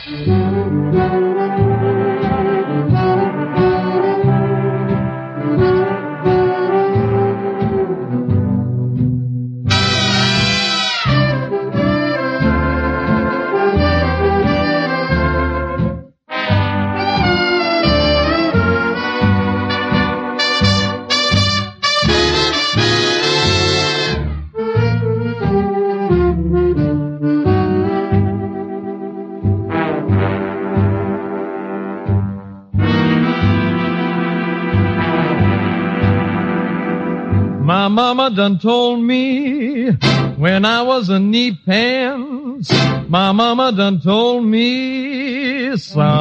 My mama done told me when I was a knee pants. My mama done told me,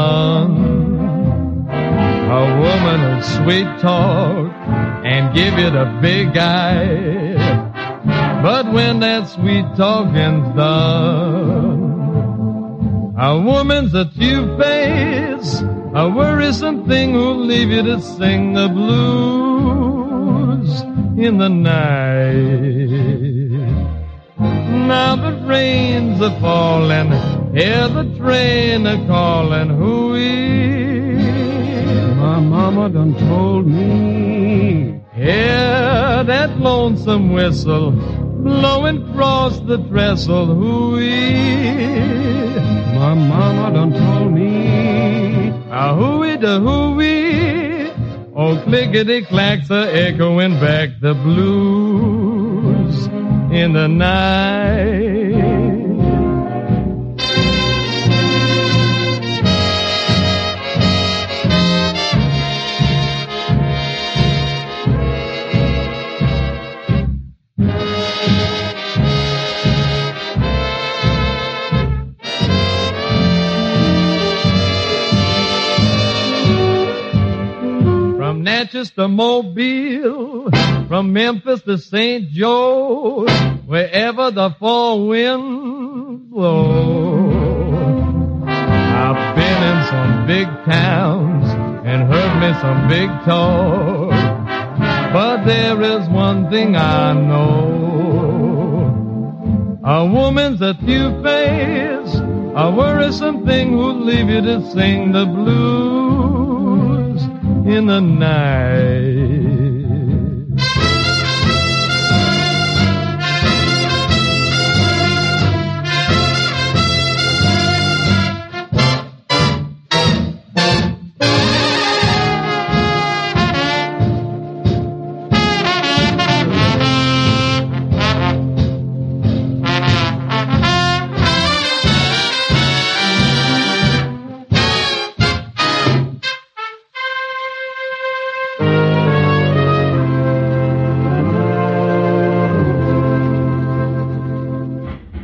son, a woman will sweet talk and give you the big eye. But when that sweet talking's done, a woman's a two-face, a worrisome thing who'll leave you to sing the blues in the night. Now the rains are falling, hear the train a calling, hooey. My mama done told me, hear that lonesome whistle blowing across the trestle, hooey. My mama done told me, a hooey da hooey. Oh, clickety-clacks are echoing back the blues in the night. From Natchez to Mobile, from Memphis to St. Joe, wherever the fall winds blow. I've been in some big towns and heard me some big talk, but there is one thing I know. A woman's a two-face, a worrisome thing who'll leave you to sing the blues in the night.